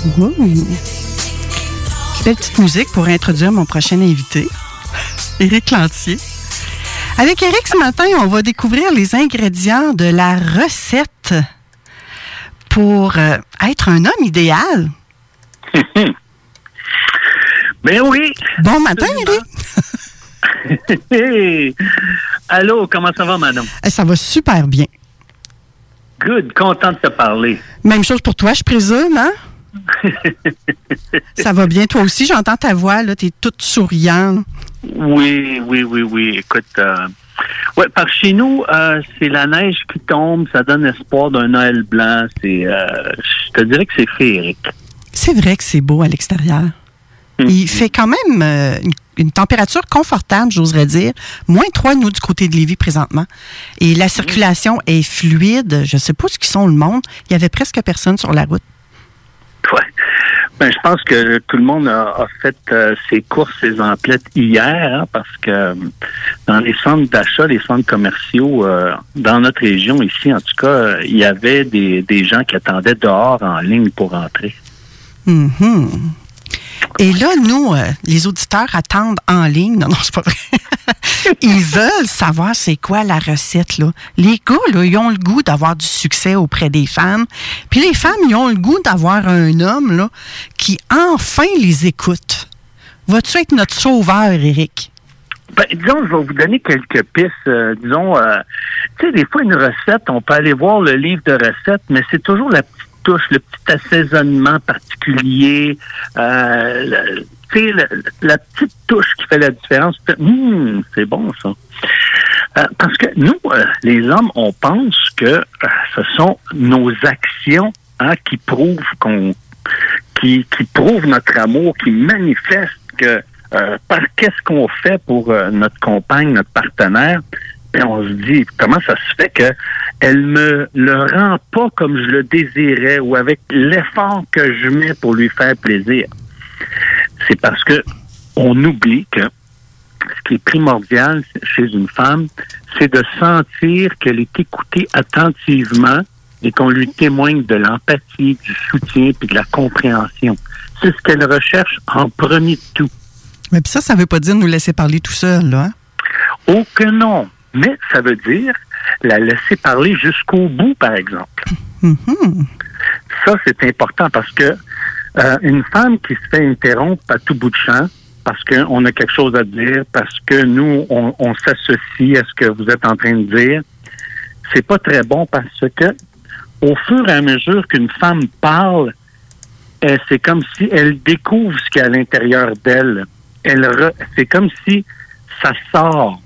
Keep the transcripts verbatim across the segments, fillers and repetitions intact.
Ouh. Belle petite musique pour introduire mon prochain invité, Éric Lantier. Avec Éric, ce matin, on va découvrir les ingrédients de la recette pour euh, être un homme idéal. Ben oui! Bon matin, Éric! Hey. Allô, comment ça va, madame? Ça va super bien. Good, content de te parler. Même chose pour toi, je présume, hein? Ça va bien, toi aussi, j'entends ta voix, là, t'es toute souriante. Oui, oui, oui, oui. Écoute, euh, ouais, par chez nous, euh, c'est la neige qui tombe, ça donne espoir d'un Noël blanc. C'est, euh, je te dirais que c'est féerique. C'est vrai que c'est beau à l'extérieur. Mm-hmm. Il fait quand même euh, une, une température confortable, j'oserais dire. Moins trois, nous, du côté de Lévis, présentement. Et la circulation mm-hmm. est fluide. Je ne sais pas ce qu'ils sont, le monde. Il y avait presque personne sur la route. Ouais. Ben, je pense que tout le monde a, a fait euh, ses courses, ses emplettes hier, hein, parce que euh, dans les centres d'achat, les centres commerciaux, euh, dans notre région ici, en tout cas, euh, il y avait des, des gens qui attendaient dehors en ligne pour rentrer. Mm-hmm. Et là, nous, euh, les auditeurs attendent en ligne. Non, non, c'est pas vrai. Ils veulent savoir c'est quoi la recette, là. Les gars, là, ils ont le goût d'avoir du succès auprès des femmes. Puis les femmes, ils ont le goût d'avoir un homme, là, qui enfin les écoute. Vas-tu être notre sauveur, Éric? Ben, disons, je vais vous donner quelques pistes. Euh, disons, euh, tu sais, des fois, une recette, on peut aller voir le livre de recettes, mais c'est toujours la petite touche, le petit assaisonnement particulier, euh, tu sais, la, la petite touche qui fait la différence. Hum, c'est bon, ça. Euh, parce que nous, euh, les hommes, on pense que euh, ce sont nos actions hein, qui prouvent qu'on, qui, qui prouvent notre amour, qui manifestent que euh, par qu'est-ce qu'on fait pour euh, notre compagne, notre partenaire. Et on se dit, comment ça se fait que elle me le rend pas comme je le désirais ou avec l'effort que je mets pour lui faire plaisir? C'est parce que on oublie que ce qui est primordial chez une femme, c'est de sentir qu'elle est écoutée attentivement et qu'on lui témoigne de l'empathie, du soutien puis de la compréhension. C'est ce qu'elle recherche en premier de tout. Mais puis ça, ça veut pas dire nous laisser parler tout seul, là. Hein? Oh que non! Mais ça veut dire la laisser parler jusqu'au bout, par exemple. Mm-hmm. Ça, c'est important parce que euh, une femme qui se fait interrompre à tout bout de champ, parce qu'on a quelque chose à dire, parce que nous, on, on s'associe à ce que vous êtes en train de dire, c'est pas très bon parce que au fur et à mesure qu'une femme parle, elle, c'est comme si elle découvre ce qu'il y a à l'intérieur d'elle. Elle re, c'est comme si ça sort.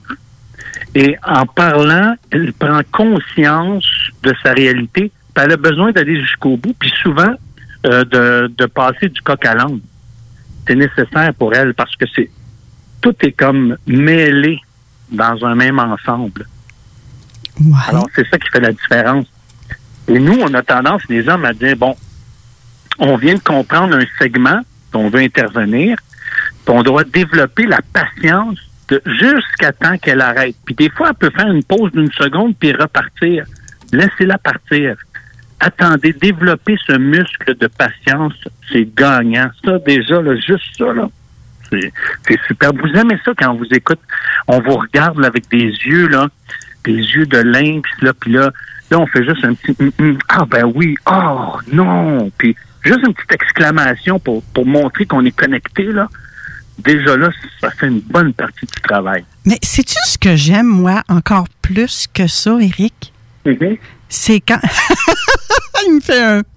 Et en parlant, elle prend conscience de sa réalité, puis elle a besoin d'aller jusqu'au bout, puis souvent euh, de, de passer du coq à l'âne. C'est nécessaire pour elle parce que c'est tout est comme mêlé dans un même ensemble. Ouais. Alors, c'est ça qui fait la différence. Et nous, on a tendance, les hommes, à dire, bon, on vient de comprendre un segment, on veut intervenir, puis on doit développer la patience de, jusqu'à temps qu'elle arrête. Puis des fois, elle peut faire une pause d'une seconde puis repartir. Laissez-la partir. Attendez, développer ce muscle de patience, c'est gagnant. Ça, déjà, là, juste ça, là, c'est, c'est super. Vous aimez ça quand on vous écoute? On vous regarde là, avec des yeux, là, des yeux de lynx, là, puis là, là, on fait juste un petit mm, mm, ah ben oui, oh non, puis juste une petite exclamation pour, pour montrer qu'on est connecté, là. Déjà là, ça fait une bonne partie du travail. Mais sais-tu ce que j'aime, moi, encore plus que ça, Éric? Mm-hmm. C'est quand... Il me fait un...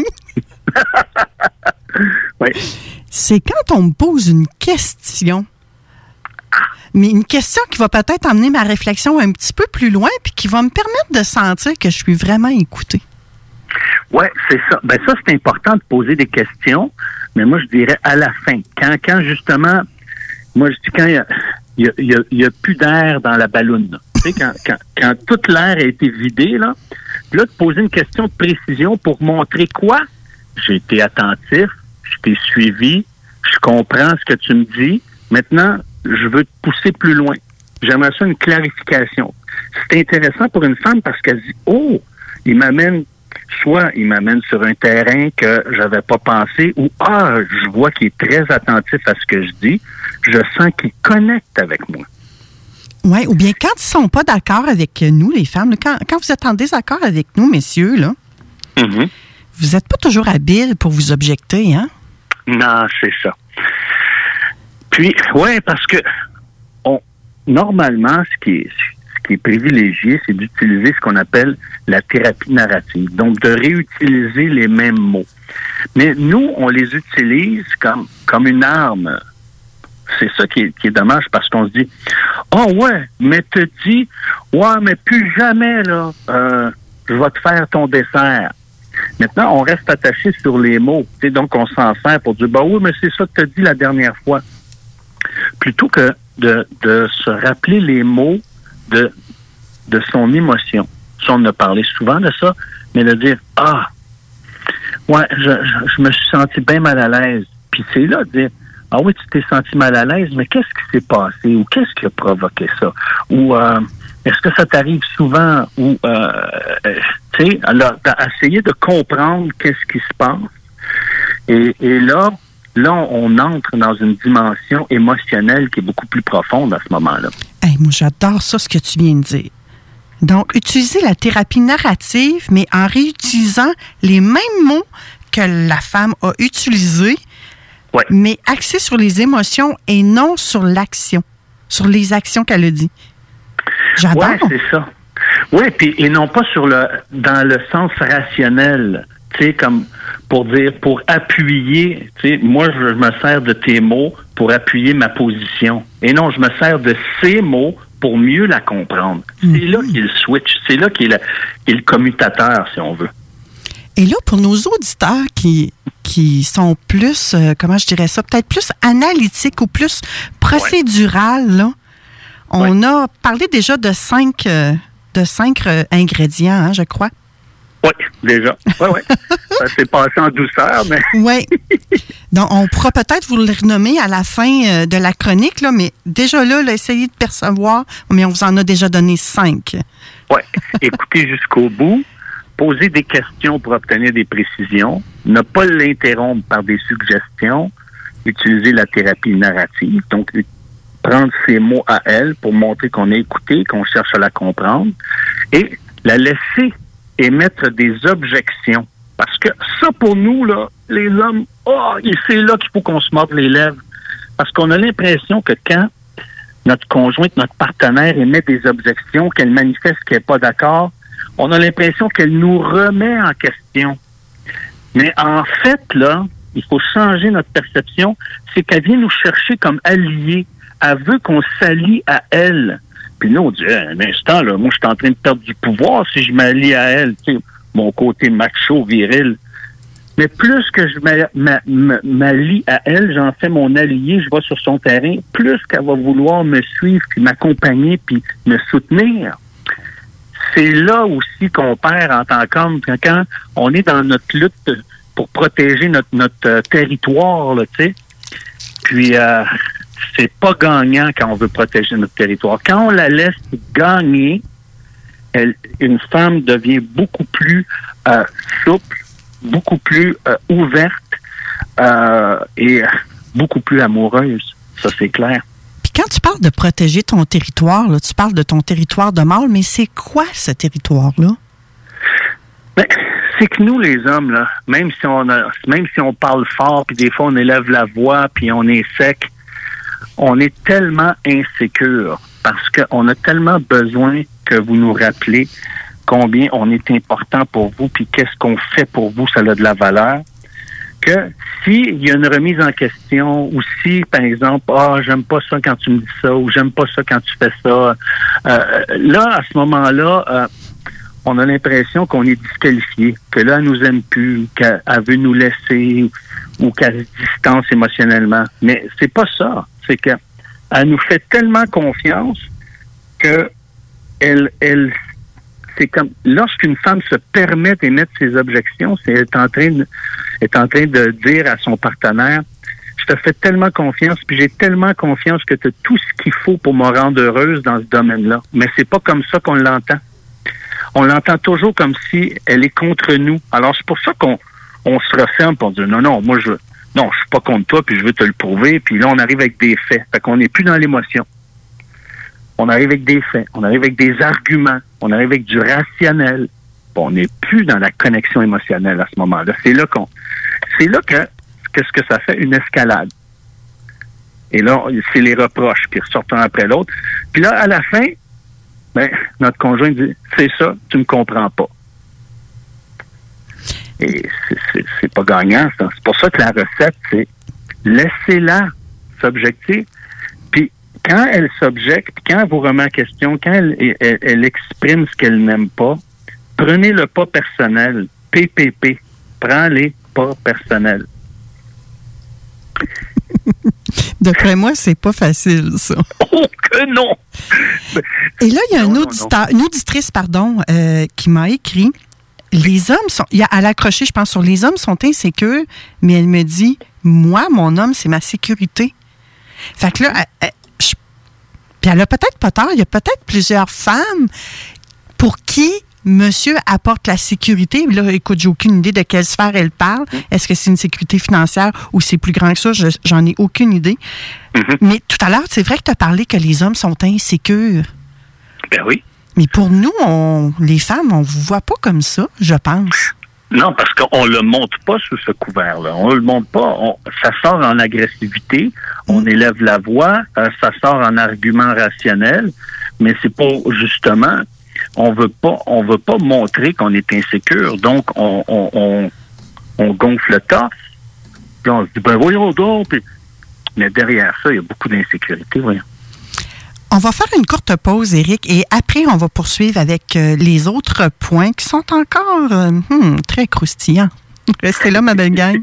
Oui. C'est quand on me pose une question, mais une question qui va peut-être emmener ma réflexion un petit peu plus loin puis qui va me permettre de sentir que je suis vraiment écoutée. Oui, c'est ça. Ben ça, c'est important de poser des questions, mais moi, je dirais à la fin. Quand, quand justement, moi, je dis quand il y a, il y a, il y a, il y a plus d'air dans la balloune, là. Tu sais, quand, quand, quand toute l'air a été vidé, là, puis là, de poser une question de précision pour montrer quoi? J'ai été attentif, je t'ai suivi, je comprends ce que tu me dis. Maintenant, je veux te pousser plus loin. J'aimerais ça une clarification. C'est intéressant pour une femme parce qu'elle dit, oh, il m'amène soit il m'amène sur un terrain que j'avais pas pensé, ou ah, je vois qu'il est très attentif à ce que je dis, je sens qu'il connecte avec moi. Oui, ou bien quand ils sont pas d'accord avec nous, les femmes, là, quand, quand vous êtes en désaccord avec nous, messieurs, là, mm-hmm. vous n'êtes pas toujours habiles pour vous objecter, hein? Non, c'est ça. Puis, oui, parce que on, normalement, ce qui est, ce qui est privilégié, c'est d'utiliser ce qu'on appelle la thérapie narrative, donc de réutiliser les mêmes mots. Mais nous, on les utilise comme, comme une arme. C'est ça qui est, qui est dommage, parce qu'on se dit « Ah oh ouais, mais te dis, ouais, mais plus jamais, là, euh, je vais te faire ton dessert. » Maintenant, on reste attaché sur les mots. T'sais, donc, on s'en sert pour dire « Bah oui, mais c'est ça que tu as dit la dernière fois. » Plutôt que de, de se rappeler les mots de, de son émotion. Ça, on a parlé souvent de ça, mais de dire « Ah, ouais, je, je, je me suis senti bien mal à l'aise. » Puis c'est là de dire « Ah oui, tu t'es senti mal à l'aise, mais qu'est-ce qui s'est passé? Ou qu'est-ce qui a provoqué ça? Ou euh, est-ce que ça t'arrive souvent? » Ou, euh, tu sais, alors, essayer de comprendre qu'est-ce qui se passe. Et, et là, là, on entre dans une dimension émotionnelle qui est beaucoup plus profonde à ce moment-là. Hey, moi, j'adore ça, ce que tu viens de dire. Donc, utiliser la thérapie narrative, mais en réutilisant les mêmes mots que la femme a utilisés, ouais. mais axés sur les émotions et non sur l'action, sur les actions qu'elle a dit. J'adore. Oui, c'est ça. Oui, puis et non pas sur le dans le sens rationnel, tu sais, comme pour dire, pour appuyer, tu sais, moi, je me sers de tes mots pour appuyer ma position. Et non, je me sers de ces mots pour mieux la comprendre. Mm-hmm. C'est là qu'il switch, c'est là qu'il est, qu'il est le commutateur, si on veut. Et là, pour nos auditeurs qui, qui sont plus, euh, comment je dirais ça, peut-être plus analytiques ou plus procédurales, ouais. là, on ouais. a parlé déjà de cinq, euh, de cinq euh, ingrédients, hein, je crois. Oui, déjà. Oui, oui. Ça s'est passé en douceur, mais... oui. Donc, on pourra peut-être vous le renommer à la fin euh, de la chronique, là, mais déjà là, là, essayez de percevoir, mais on vous en a déjà donné cinq. Oui. Écoutez jusqu'au bout. Poser des questions pour obtenir des précisions, ne pas l'interrompre par des suggestions, utiliser la thérapie narrative, donc prendre ses mots à elle pour montrer qu'on est écouté, qu'on cherche à la comprendre, et la laisser émettre des objections. Parce que ça, pour nous, là, les hommes, oh, c'est là qu'il faut qu'on se morde les lèvres. Parce qu'on a l'impression que quand notre conjointe, notre partenaire émet des objections, qu'elle manifeste qu'elle n'est pas d'accord, on a l'impression qu'elle nous remet en question. Mais en fait, là, il faut changer notre perception. C'est qu'elle vient nous chercher comme alliés. Elle veut qu'on s'allie à elle. Puis nous, on dit, hey, un instant, là, moi, je suis en train de perdre du pouvoir si je m'allie à elle. Tu sais, mon côté macho, viril. Mais plus que je m'allie à elle, j'en fais mon allié, je vais sur son terrain, plus qu'elle va vouloir me suivre, puis m'accompagner, puis me soutenir. C'est là aussi qu'on perd en tant qu'homme. Quand on est dans notre lutte pour protéger notre, notre territoire, là, tu sais. Puis, euh, c'est pas gagnant quand on veut protéger notre territoire. Quand on la laisse gagner, elle, une femme devient beaucoup plus euh, souple, beaucoup plus euh, ouverte euh, et beaucoup plus amoureuse. Ça, c'est clair. Quand tu parles de protéger ton territoire, là, tu parles de ton territoire de mâle, mais c'est quoi ce territoire-là? Ben, c'est que nous, les hommes, là, même si on a, même si on parle fort, puis des fois on élève la voix, puis on est sec, on est tellement insécure parce qu'on a tellement besoin que vous nous rappelez combien on est important pour vous, puis qu'est-ce qu'on fait pour vous, ça a de la valeur. Que s'il y a une remise en question, ou si, par exemple, ah, j'aime pas ça quand tu me dis ça, ou j'aime pas ça quand tu fais ça, euh, là, à ce moment-là, euh, on a l'impression qu'on est disqualifié, que là, elle nous aime plus, qu'elle veut nous laisser, ou qu'elle se distance émotionnellement. Mais c'est pas ça. C'est qu'elle nous fait tellement confiance que elle, elle c'est comme lorsqu'une femme se permet d'émettre ses objections, c'est elle est en train de, est en train de dire à son partenaire, je te fais tellement confiance, puis j'ai tellement confiance que tu as tout ce qu'il faut pour me rendre heureuse dans ce domaine-là. Mais c'est pas comme ça qu'on l'entend. on l'entend toujours comme si elle est contre nous. Alors, c'est pour ça qu'on on se referme pour dire, non, non, moi, je non, je suis pas contre toi, puis je veux te le prouver. Puis là, on arrive avec des faits. Fait qu'on n'est plus dans l'émotion. On arrive avec des faits. On arrive avec des arguments. On arrive avec du rationnel. Bon, on n'est plus dans la connexion émotionnelle à ce moment-là. C'est là qu'on, c'est là que, qu'est-ce que ça fait? Une escalade. Et là, c'est les reproches qui ressortent un après l'autre. Puis là, à la fin, ben, notre conjoint dit, c'est ça, tu me comprends pas. Et c'est, c'est, c'est pas gagnant, ça. C'est pour ça que la recette, c'est laissez-la s'objecter. Puis quand elle s'objecte, puis quand elle vous remet en question, quand elle, elle, elle exprime ce qu'elle n'aime pas, prenez le pas personnel. P P P. Prends-les pas personnels. D'après moi, c'est pas facile, ça. Oh que non! Et là, il y a non, un non, auditeur, une auditrice, pardon, euh, qui m'a écrit. Les hommes sont. Il y a, elle a accroché, je pense, sur les hommes sont insécures, mais elle me dit, moi, mon homme, c'est ma sécurité. Fait que là, elle, elle, je, puis elle a peut-être pas tort. Il y a peut-être plusieurs femmes pour qui monsieur apporte la sécurité. Là, écoute, j'ai aucune idée de quelle sphère elle parle. Est-ce que c'est une sécurité financière ou c'est plus grand que ça? Je, j'en ai aucune idée. Mm-hmm. Mais tout à l'heure, c'est vrai que tu as parlé que les hommes sont insécures. Ben oui. Mais pour nous, on, les femmes, on ne vous voit pas comme ça, je pense. Non, parce qu'on ne le montre pas sous ce couvert-là. On ne le montre pas. On, ça sort en agressivité, on mmh. élève la voix, euh, ça sort en argument rationnel, mais c'est pas justement, on veut pas, on veut pas montrer qu'on est insécure. Donc, on, on, on, on gonfle le torse, puis on se dit, ben voyons donc. Puis, mais derrière ça, il y a beaucoup d'insécurité, voyons. On va faire une courte pause, Éric, et après, on va poursuivre avec euh, les autres points qui sont encore euh, hmm, très croustillants. Restez là, ma belle gang.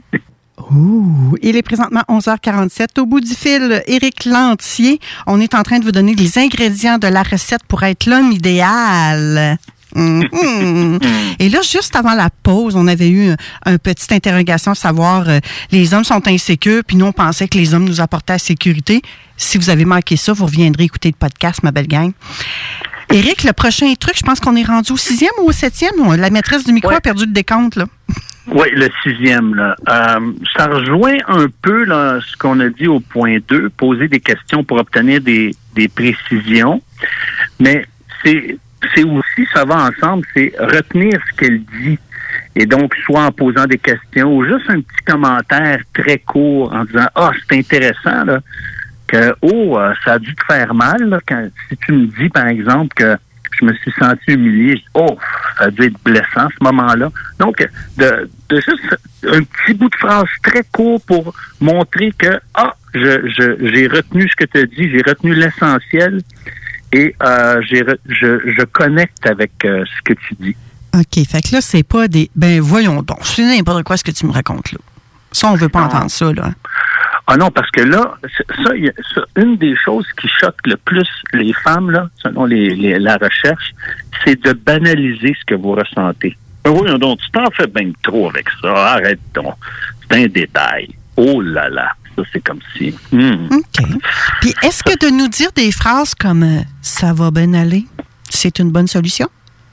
Ouh, il est présentement onze heures quarante-sept. Au bout du fil, Éric Lantier, on est en train de vous donner les ingrédients de la recette pour être l'homme idéal. Mm-hmm. Et là, juste avant la pause, on avait eu une petite interrogation, savoir euh, les hommes sont insécures, puis nous, on pensait que les hommes nous apportaient la sécurité. Si vous avez manqué ça, vous reviendrez écouter le podcast, ma belle gang. Éric, le prochain truc, je pense qu'on est rendu au sixième ou au septième. La maîtresse du micro ouais. a perdu le décompte, là. Oui, le sixième, là. Euh, ça rejoint un peu là, ce qu'on a dit au point deux, poser des questions pour obtenir des, des précisions. Mais c'est, c'est aussi, ça va ensemble, c'est retenir ce qu'elle dit. Et donc, soit en posant des questions ou juste un petit commentaire très court en disant « Ah, c'est intéressant, là. » que, oh, ça a dû te faire mal, là, quand, si tu me dis, par exemple, que je me suis senti humilié, je dis, oh, ça a dû être blessant, ce moment-là. Donc, de, de juste un petit bout de phrase très court pour montrer que, ah, je, je, j'ai retenu ce que tu as dit, j'ai retenu l'essentiel et euh, j'ai, je, je connecte avec euh, ce que tu dis. OK, fait que là, c'est pas des... Ben, voyons donc, c'est n'importe quoi ce que tu me racontes, là. Ça, on veut pas non. entendre ça, là. Ah non, parce que là, ça, y a, ça, une des choses qui choque le plus les femmes, là, selon les, les, la recherche, c'est de banaliser ce que vous ressentez. Oui, donc, tu t'en fais bien trop avec ça. Arrête donc. C'est un détail. Oh là là. Ça, c'est comme si... Hmm. OK. Puis, est-ce que de nous dire des phrases comme euh, « ça va bien aller », c'est une bonne solution?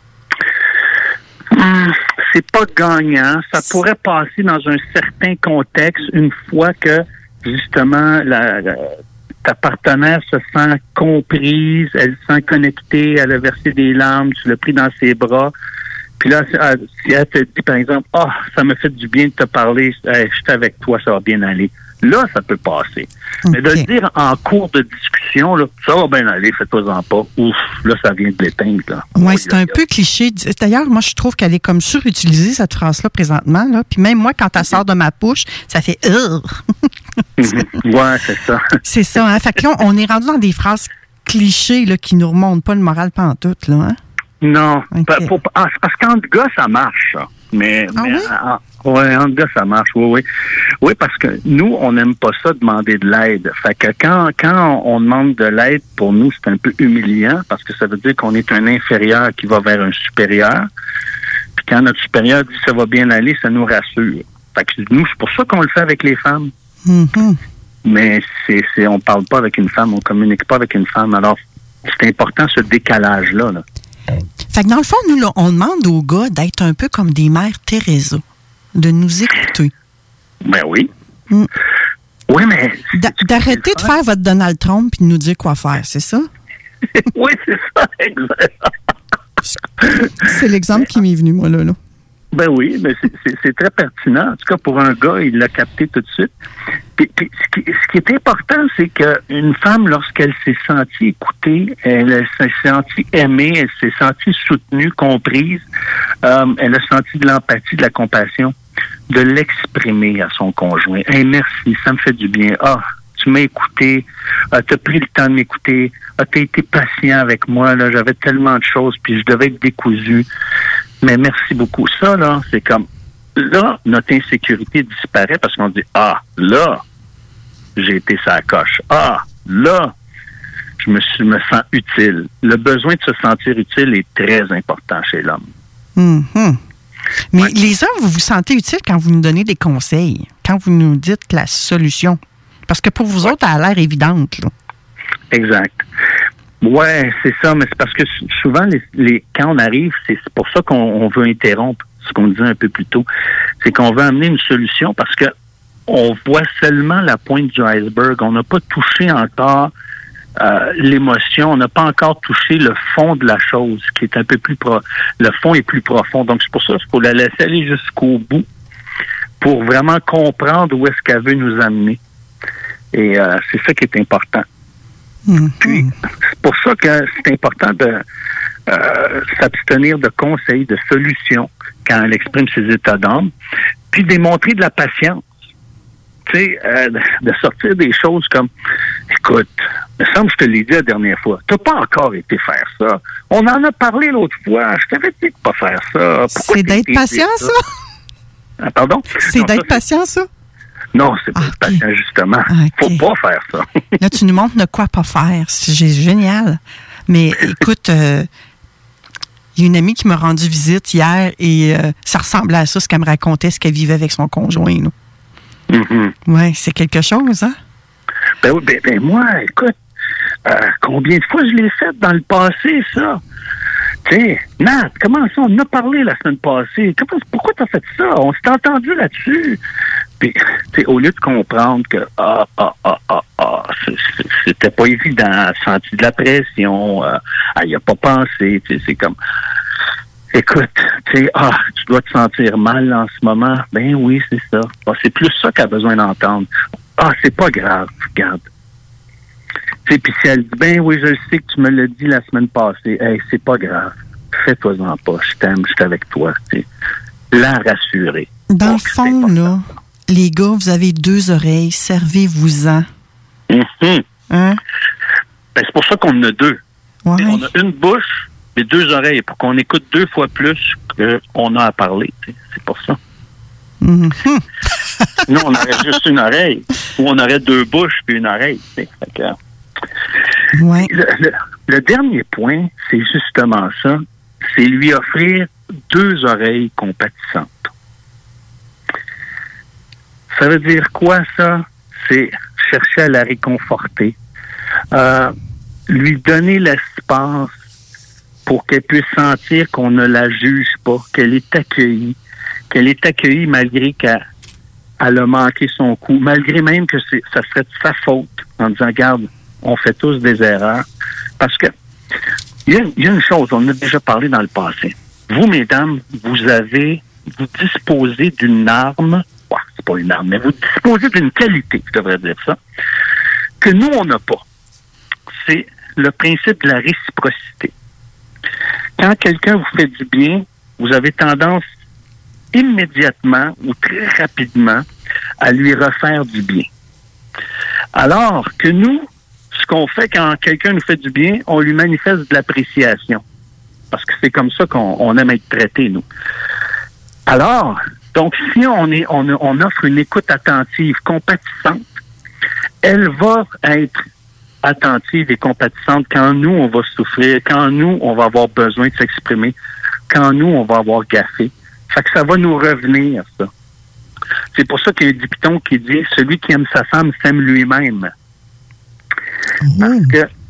Hmm, c'est pas gagnant. Ça pourrait passer dans un certain contexte une fois que justement, la, la, ta partenaire se sent comprise, elle se sent connectée, elle a versé des larmes, tu l'as pris dans ses bras. Puis là, si elle te dit, par exemple, « Ah, oh, ça me fait du bien de te parler, hey, je suis avec toi, ça va bien aller. » Là, ça peut passer. Okay. Mais de le dire en cours de discussion, là, ça va bien aller, fais-toi-en pas. Ouf, là, ça vient de l'éteindre. Là. Oui, c'est un peu cliché. D'ailleurs, moi, je trouve qu'elle est comme surutilisée, cette phrase-là, présentement. Là. Puis même moi, quand elle sort de ma bouche, ça fait « mm-hmm. Oui, c'est ça. C'est ça, hein? Fait que là, on est rendu dans des phrases clichés là, qui nous remontent pas le moral pantoute, là, hein? Non, okay. pour, parce qu'entre gars, ça marche, ça. Mais, ah mais oui? en, ouais, entre gars, ça marche, oui, oui. Oui, parce que nous, on n'aime pas ça, demander de l'aide. Fait que quand, quand on demande de l'aide, pour nous, c'est un peu humiliant, parce que ça veut dire qu'on est un inférieur qui va vers un supérieur. Puis quand notre supérieur dit ça va bien aller, ça nous rassure. Fait que nous, c'est pour ça qu'on le fait avec les femmes. Mm-hmm. Mais c'est, c'est, on parle pas avec une femme, on communique pas avec une femme. Alors, c'est important, ce décalage-là, là. Fait que dans le fond, nous, là, on demande aux gars d'être un peu comme des mères Teresa, de nous écouter. Ben oui. Mm. Oui, mais... D'a- d'arrêter de faire votre Donald Trump et de nous dire quoi faire, c'est ça? Oui, c'est ça, exact. C'est l'exemple qui m'est venu, moi, là. là. Ben oui, mais c'est, c'est, c'est très pertinent. En tout cas, pour un gars, il l'a capté tout de suite. Puis, puis, ce, qui, ce qui est important, c'est qu'une femme, lorsqu'elle s'est sentie écoutée, elle s'est sentie aimée, elle s'est sentie soutenue, comprise, euh, elle a senti de l'empathie, de la compassion, de l'exprimer à son conjoint. Hey, merci, ça me fait du bien. Ah, tu m'as écouté, ah, tu as pris le temps de m'écouter, ah, tu as été patient avec moi, là, j'avais tellement de choses, puis je devais être décousu. Mais merci beaucoup. Ça, là, c'est comme, là, notre insécurité disparaît parce qu'on dit, ah, là, j'ai été sa coche. Ah, là, je me, suis, me sens utile. Le besoin de se sentir utile est très important chez l'homme. Mm-hmm. Mais Ouais. les hommes, vous vous sentez utile quand vous nous donnez des conseils, quand vous nous dites la solution. Parce que pour vous autres, elle a l'air évidente, là. Exact. Ouais, c'est ça, mais c'est parce que souvent, les, les, quand on arrive, c'est, c'est pour ça qu'on on veut interrompre ce qu'on disait un peu plus tôt. C'est qu'on veut amener une solution parce que on voit seulement la pointe du iceberg. On n'a pas touché encore euh, l'émotion. On n'a pas encore touché le fond de la chose, qui est un peu plus pro- le fond est plus profond. Donc, c'est pour ça qu'il faut la laisser aller jusqu'au bout pour vraiment comprendre où est-ce qu'elle veut nous amener. Et euh, c'est ça qui est important. Mm-hmm. Puis, c'est pour ça que c'est important de euh, s'abstenir de conseils, de solutions quand elle exprime ses états d'âme, puis démontrer de la patience. Tu sais, euh, de sortir des choses comme, écoute, il me semble que je te l'ai dit la dernière fois, tu n'as pas encore été faire ça. On en a parlé l'autre fois, je t'avais dit de pas faire ça. Pourquoi C'est t'es d'être été patient, ça? ça? Ah, pardon? C'est Non, d'être ça, patient, ça? Non, c'est pas Ah, être patient, justement. OK. Faut pas faire ça. Là, tu nous montres de quoi pas faire. C'est gé- génial. Mais écoute, euh, il y a une amie qui m'a rendu visite hier et euh, ça ressemblait à ça, ce qu'elle me racontait, ce qu'elle vivait avec son conjoint. là. Mhm. Oui, c'est quelque chose, hein? Ben oui, ben, ben moi, écoute, euh, combien de fois je l'ai fait dans le passé, ça? Tu sais, Nat, comment ça? On en a parlé la semaine passée. Comment, pourquoi t'as fait ça? On s'est entendu là-dessus. Puis, tu sais, au lieu de comprendre que, ah, ah, ah, ah, ah, c'est- c'est- c'était pas évident, elle a senti de la pression, euh, elle y a pas pensé, tu sais, c'est comme, écoute, tu sais, ah, tu dois te sentir mal en ce moment. Ben oui, c'est ça. Ah, c'est plus ça qu'elle a besoin d'entendre. Ah, c'est pas grave, regarde. Tu sais, puis si elle dit, ben oui, je le sais que tu me l'as dit la semaine passée, hey, c'est pas grave. Fais-toi-en pas, je t'aime, je suis avec toi. Tu sais. La rassurer. Dans Oh, le c'est fond, important. là, les gars, vous avez deux oreilles, servez-vous-en. Mhm. Hein? Ben, c'est pour ça qu'on en a deux. Ouais. On a une bouche et deux oreilles pour qu'on écoute deux fois plus qu'on a à parler. Tu sais. C'est pour ça. Mhm. Sinon, on aurait juste une oreille ou on aurait deux bouches puis une oreille. Tu sais. Fait que, Ouais. le, le- le dernier point, c'est justement ça. C'est lui offrir deux oreilles compatissantes. Ça veut dire quoi, ça? C'est chercher à la réconforter. Euh, lui donner l'espace pour qu'elle puisse sentir qu'on ne la juge pas, qu'elle est accueillie, qu'elle est accueillie malgré qu'elle elle a manqué son coup, malgré même que c'est, ça serait de sa faute, en disant, regarde, on fait tous des erreurs. Parce que il y a, il y a une chose, on en a déjà parlé dans le passé. Vous, mesdames, vous avez, vous disposez d'une arme, ouais, c'est pas une arme, mais vous disposez d'une qualité, je devrais dire ça, que nous, on n'a pas. C'est le principe de la réciprocité. Quand quelqu'un vous fait du bien, vous avez tendance immédiatement ou très rapidement à lui refaire du bien. Alors que nous, ce qu'on fait quand quelqu'un nous fait du bien, on lui manifeste de l'appréciation. Parce que c'est comme ça qu'on on aime être traité, nous. Alors, donc, si on, est, on, on offre une écoute attentive, compatissante, elle va être attentive et compatissante quand nous, on va souffrir, quand nous, on va avoir besoin de s'exprimer, quand nous, on va avoir gaffé. Fait que ça va nous revenir, ça. C'est pour ça qu'il y a un dicton qui dit « Celui qui aime sa femme s'aime lui-même ». Parce que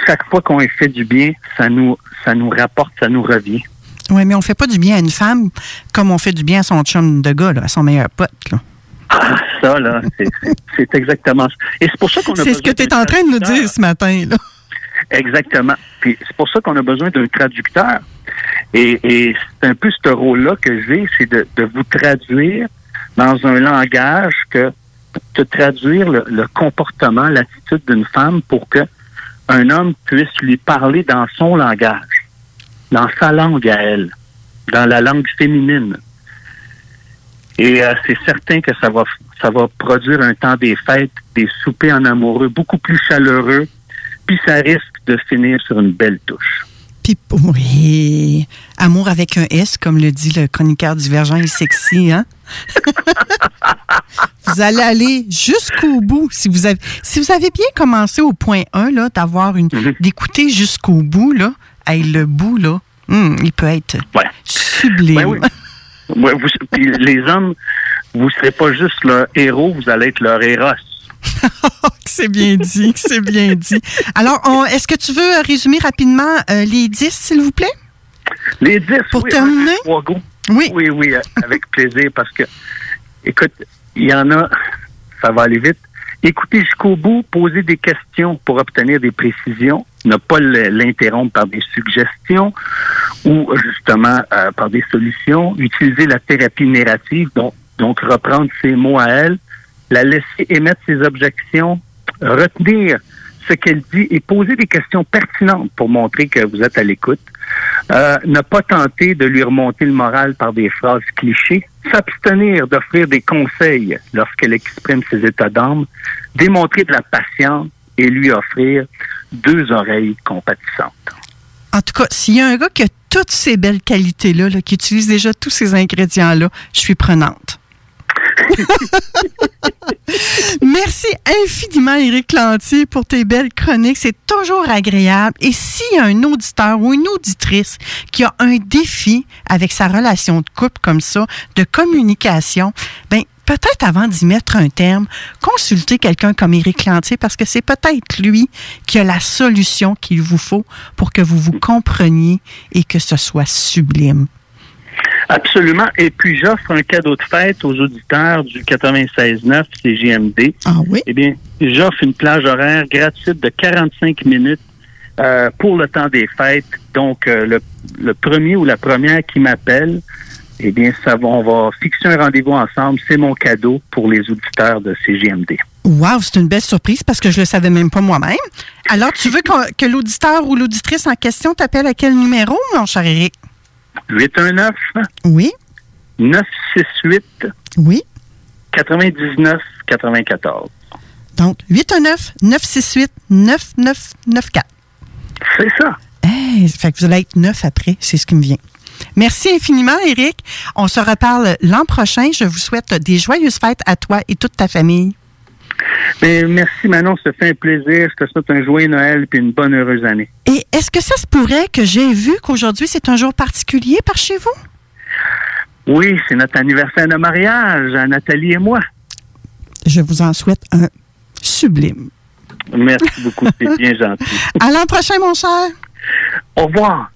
chaque fois qu'on fait du bien, ça nous, ça nous rapporte, ça nous revient. Oui, mais on fait pas du bien à une femme comme on fait du bien à son chum de gars, là, à son meilleur pote, là. Ah, ça, là, c'est, c'est, c'est exactement ça. Et c'est pour ça qu'on a C'est besoin ce que tu es d'un en train de nous traducteur. dire ce matin, là. Exactement. Puis c'est pour ça qu'on a besoin d'un traducteur. Et, et c'est un peu ce rôle-là que j'ai, c'est de, de vous traduire dans un langage que de traduire le, le comportement, l'attitude d'une femme pour que un homme puisse lui parler dans son langage, dans sa langue à elle, dans la langue féminine. Et euh, c'est certain que ça va, ça va produire un temps des fêtes, des soupers en amoureux beaucoup plus chaleureux, puis ça risque de finir sur une belle touche. Puis, oui, amour avec un S, comme le dit le chroniqueur divergent et sexy, hein? Vous allez aller jusqu'au bout. Si vous avez, si vous avez bien commencé au point un, là, d'avoir une, mm-hmm. d'écouter jusqu'au bout, là, hey, le bout, là, hum, il peut être ouais. sublime. Ouais, oui. Ouais, vous, puis les hommes, vous ne serez pas juste leur héros, vous allez être leur héros. C'est bien dit, c'est bien dit. Alors, on, est-ce que tu veux résumer rapidement euh, les dix, s'il vous plaît? Les dix, pour oui, terminer? Un, go. Oui. Oui, oui, avec plaisir, parce que, écoute, il y en a, ça va aller vite. Écoutez jusqu'au bout, poser des questions pour obtenir des précisions, ne pas l'interrompre par des suggestions ou justement euh, par des solutions, utiliser la thérapie narrative, donc, donc reprendre ses mots à elle, la laisser émettre ses objections, retenir ce qu'elle dit et poser des questions pertinentes pour montrer que vous êtes à l'écoute. Euh, ne pas tenter de lui remonter le moral par des phrases clichés. S'abstenir d'offrir des conseils lorsqu'elle exprime ses états d'âme. Démontrer de la patience et lui offrir deux oreilles compatissantes. En tout cas, s'il y a un gars qui a toutes ces belles qualités-là, là, qui utilise déjà tous ces ingrédients-là, je suis prenante. Merci infiniment, Éric Lantier, pour tes belles chroniques. C'est toujours agréable. Et s'il y a un auditeur ou une auditrice qui a un défi avec sa relation de couple comme ça, de communication, ben peut-être avant d'y mettre un terme, consultez quelqu'un comme Éric Lantier parce que c'est peut-être lui qui a la solution qu'il vous faut pour que vous vous compreniez et que ce soit sublime. Absolument. Et puis, j'offre un cadeau de fête aux auditeurs du quatre-vingt-seize neuf C G M D. Ah oui? Eh bien, j'offre une plage horaire gratuite de quarante-cinq minutes euh, pour le temps des fêtes. Donc, euh, le, le premier ou la première qui m'appelle, eh bien, ça va, on va fixer un rendez-vous ensemble. C'est mon cadeau pour les auditeurs de C G M D. Wow, c'est une belle surprise parce que je le savais même pas moi-même. Alors, tu veux que, que l'auditeur ou l'auditrice en question t'appelle à quel numéro, mon cher Éric? huit un neuf Oui. neuf six huit Oui. quatre-vingt-dix-neuf quatre-vingt-quatorze. Donc, huit un neuf neuf six huit neuf neuf neuf quatre. C'est ça. Hey, ça fait que vous allez être neuf après, c'est ce qui me vient. Merci infiniment, Éric. On se reparle l'an prochain. Je vous souhaite des joyeuses fêtes à toi et toute ta famille. Bien, merci, Manon. Ça fait un plaisir. Je te souhaite un joyeux Noël et une bonne heureuse année. Et est-ce que ça se pourrait que j'ai vu qu'aujourd'hui, c'est un jour particulier par chez vous? Oui, c'est notre anniversaire de mariage, à Nathalie et moi. Je vous en souhaite un sublime. Merci beaucoup. C'est bien gentil. À l'an prochain, mon cher. Au revoir.